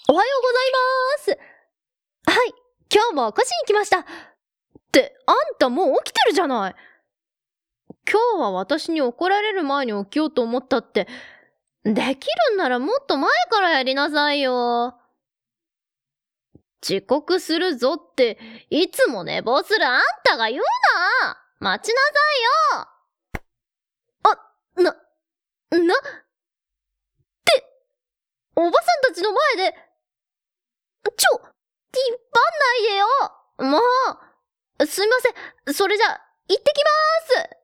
おはようございます。はい、今日も起こしに来ました。って、あんたもう起きてるじゃない。今日は私に怒られる前に起きようと思ったって、できるんならもっと前からやりなさいよ。遅刻するぞって、いつも寝坊するあんたが言うな。待ちなさいよ。っておばさんたちの前で、引っ張んないでよ。もう、すいません。それじゃ、行ってきまーす。